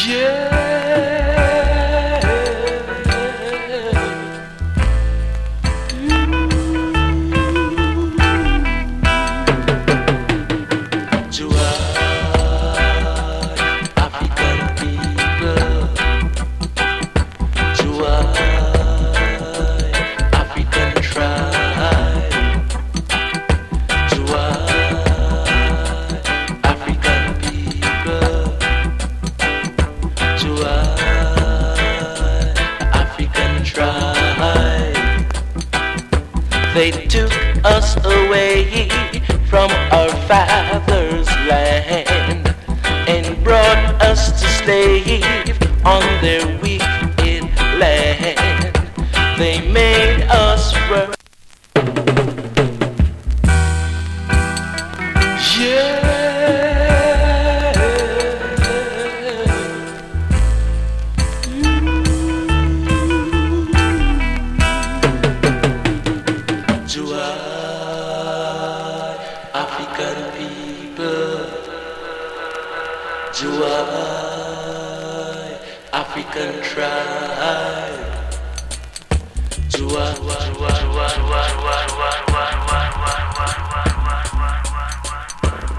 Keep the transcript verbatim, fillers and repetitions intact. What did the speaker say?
They took us away from our father's land and brought us to slave on their wicked land. They made us work. Yeah. African people, Juai, African tribe.